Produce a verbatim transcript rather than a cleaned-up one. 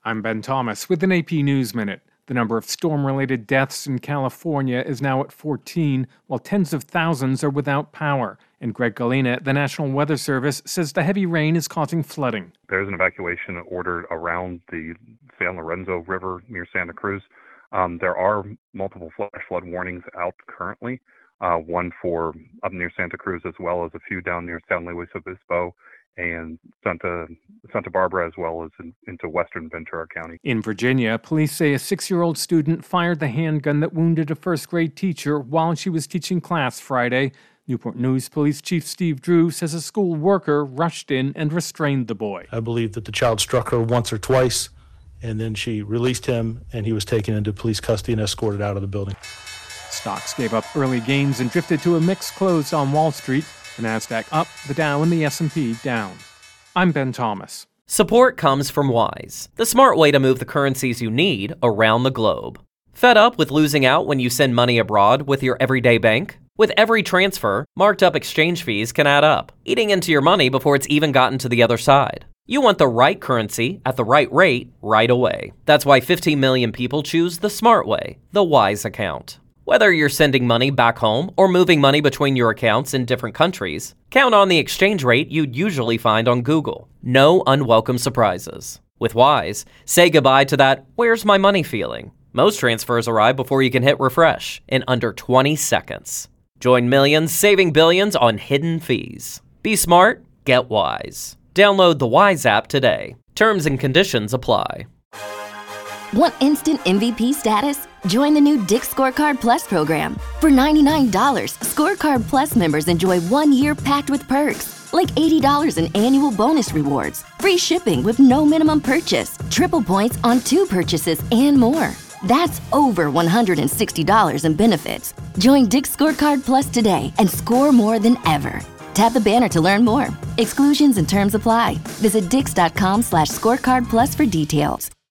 I'm Ben Thomas with an A P News Minute. The number of storm-related deaths in California is now at fourteen, while tens of thousands are without power. And Greg Galena at the National Weather Service says the heavy rain is causing flooding. There's an evacuation ordered around the San Lorenzo River near Santa Cruz. Um, there are multiple flash flood warnings out currently, uh, one for up near Santa Cruz as well as a few down near San Luis Obispo and Santa Santa Barbara, as well as in, into western Ventura County. In Virginia, police say a six-year-old student fired the handgun that wounded a first-grade teacher while she was teaching class Friday. Newport News Police Chief Steve Drew says a school worker rushed in and restrained the boy. I believe that the child struck her once or twice, and then she released him, and he was taken into police custody and escorted out of the building. Stocks gave up early gains and drifted to a mixed close on Wall Street. The Nasdaq up, the Dow and the S and P down. I'm Ben Thomas. Support comes from Wise, the smart way to move the currencies you need around the globe. Fed up with losing out when you send money abroad with your everyday bank? With every transfer, marked up exchange fees can add up, eating into your money before it's even gotten to the other side. You want the right currency at the right rate right away. That's why fifteen million people choose the smart way, the Wise account. Whether you're sending money back home or moving money between your accounts in different countries, count on the exchange rate you'd usually find on Google. No unwelcome surprises. With Wise, say goodbye to that "where's my money" feeling. Most transfers arrive before you can hit refresh in under twenty seconds. Join millions saving billions on hidden fees. Be smart, get Wise. Download the Wise app today. Terms and conditions apply. Want instant M V P status? Join the new Dick's Scorecard Plus program. For ninety-nine dollars, Scorecard Plus members enjoy one year packed with perks, like eighty dollars in annual bonus rewards, free shipping with no minimum purchase, triple points on two purchases, and more. That's over one hundred sixty dollars in benefits. Join Dick's Scorecard Plus today and score more than ever. Tap the banner to learn more. Exclusions and terms apply. Visit dix.com slash scorecard plus for details.